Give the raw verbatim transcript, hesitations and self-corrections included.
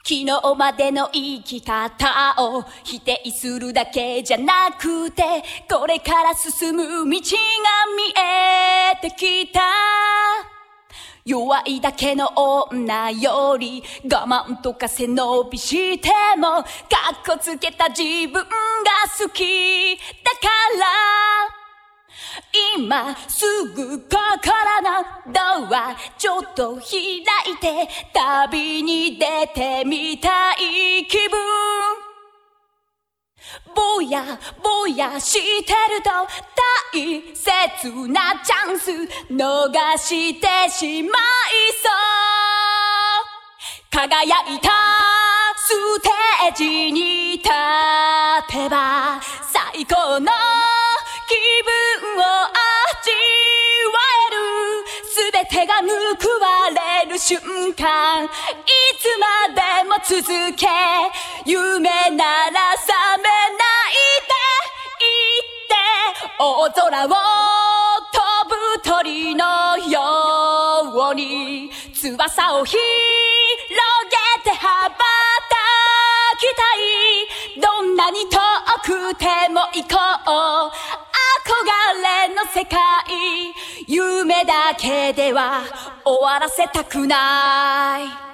昨日までの生き方を否定するだけじゃなくて、これから進む道が見えてきた。弱いだけの女より我慢とか背伸びしてもかっこつけた自分が好きだから、今すぐ心のドアちょっと開いて旅に出てみたい気分。ぼやぼやしてると大切なチャンス逃してしまいそう。輝いたステージに立てば最高の気分を味わえる。すべてが報われる瞬間、いつまでも続け、夢なら覚めないでいて、大空を飛ぶ鳥のように翼を広げて羽ばたきたい。どんなに遠くても行こう、憧れの世界、夢だけでは終わらせたくない。